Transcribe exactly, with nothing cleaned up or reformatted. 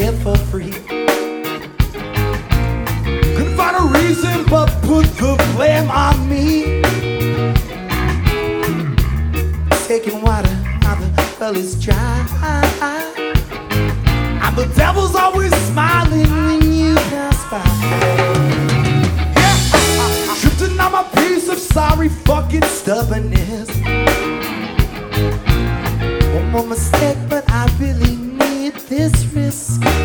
get for free. Couldn't find a reason but put the blame on me. Taking water out the well is dry, and the devil's always smiling when you pass by. Yeah, drifting on my piece of sorry fucking stubbornness. One more mistake, but I really need this risk.